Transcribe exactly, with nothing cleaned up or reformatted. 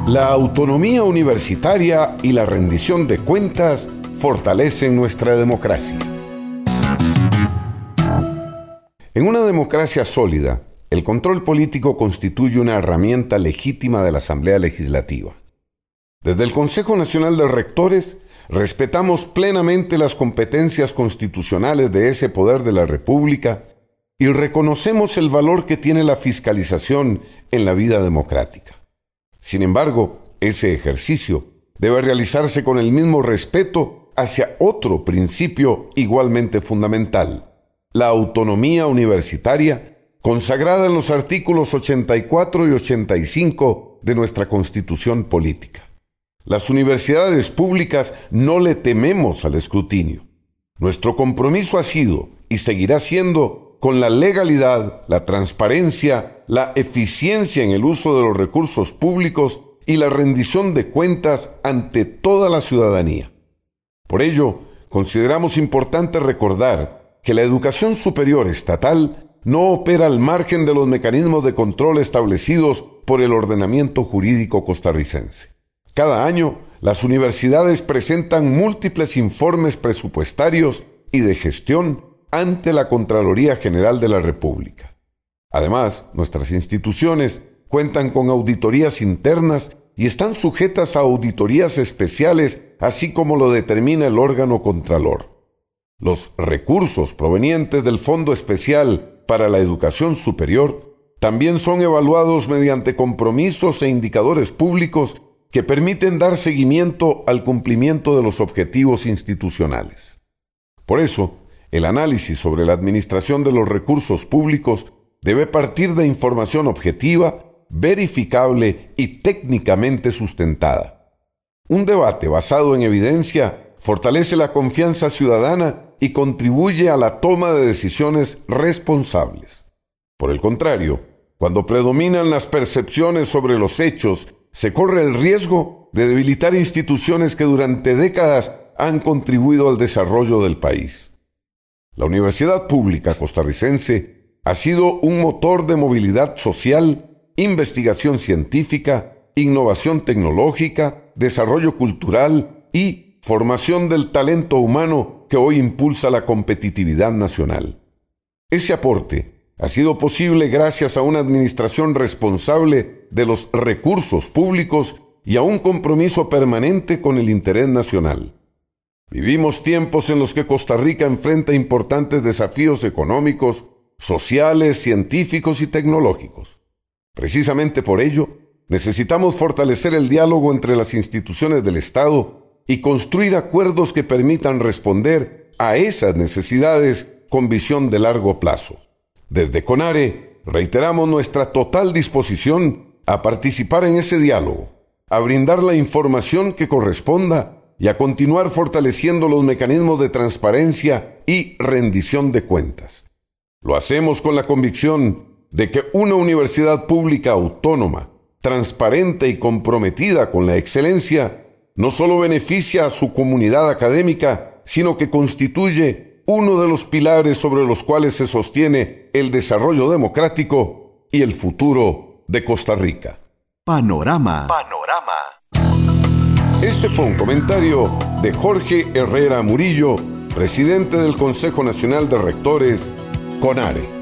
La autonomía universitaria y la rendición de cuentas fortalecen nuestra democracia. En una democracia sólida, el control político constituye una herramienta legítima de la Asamblea Legislativa. Desde el Consejo Nacional de Rectores, respetamos plenamente las competencias constitucionales de ese poder de la República y reconocemos el valor que tiene la fiscalización en la vida democrática. Sin embargo, ese ejercicio debe realizarse con el mismo respeto hacia otro principio igualmente fundamental: la autonomía universitaria, consagrada en los artículos ochenta y cuatro y ochenta y cinco de nuestra Constitución Política. Las universidades públicas no le tememos al escrutinio. Nuestro compromiso ha sido y seguirá siendo con la legalidad, la transparencia, la eficiencia en el uso de los recursos públicos y la rendición de cuentas ante toda la ciudadanía. Por ello, consideramos importante recordar que la educación superior estatal no opera al margen de los mecanismos de control establecidos por el ordenamiento jurídico costarricense. Cada año, las universidades presentan múltiples informes presupuestarios y de gestión ante la Contraloría General de la República. Además, nuestras instituciones cuentan con auditorías internas y están sujetas a auditorías especiales, así como lo determina el órgano contralor. Los recursos provenientes del Fondo Especial para la Educación Superior también son evaluados mediante compromisos e indicadores públicos que permiten dar seguimiento al cumplimiento de los objetivos institucionales. Por eso, el análisis sobre la administración de los recursos públicos debe partir de información objetiva, verificable y técnicamente sustentada. Un debate basado en evidencia fortalece la confianza ciudadana y contribuye a la toma de decisiones responsables. Por el contrario, cuando predominan las percepciones sobre los hechos, se corre el riesgo de debilitar instituciones que durante décadas han contribuido al desarrollo del país. La Universidad Pública Costarricense ha sido un motor de movilidad social, investigación científica, innovación tecnológica, desarrollo cultural y formación del talento humano que hoy impulsa la competitividad nacional. Ese aporte ha sido posible gracias a una administración responsable de los recursos públicos y a un compromiso permanente con el interés nacional. Vivimos tiempos en los que Costa Rica enfrenta importantes desafíos económicos, sociales, científicos y tecnológicos. Precisamente por ello, necesitamos fortalecer el diálogo entre las instituciones del Estado y construir acuerdos que permitan responder a esas necesidades con visión de largo plazo. Desde CONARE reiteramos nuestra total disposición a participar en ese diálogo, a brindar la información que corresponda y a continuar fortaleciendo los mecanismos de transparencia y rendición de cuentas. Lo hacemos con la convicción de que una universidad pública autónoma, transparente y comprometida con la excelencia no solo beneficia a su comunidad académica, sino que constituye uno de los pilares sobre los cuales se sostiene el desarrollo democrático y el futuro de Costa Rica. Panorama. Panorama. Este fue un comentario de Jorge Herrera Murillo, presidente del Consejo Nacional de Rectores, CONARE.